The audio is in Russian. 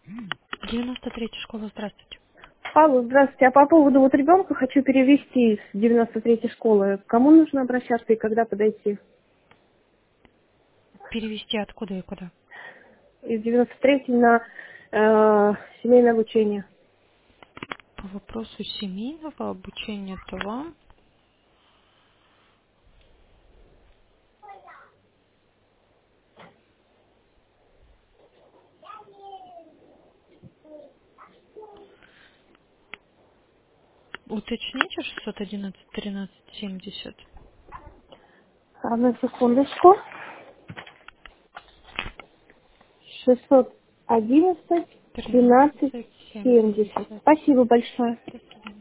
93-я школа, здравствуйте. Алло, здравствуйте. А по поводу вот ребенка хочу перевести из 93-й школы. К кому нужно обращаться и когда подойти? Перевести откуда и куда? Из 93-й на семейное обучение. По вопросу семейного обучения, то вам уточните 611 13 70 Одну секундочку. 611 13 13 70. 70. Спасибо большое. До свидания.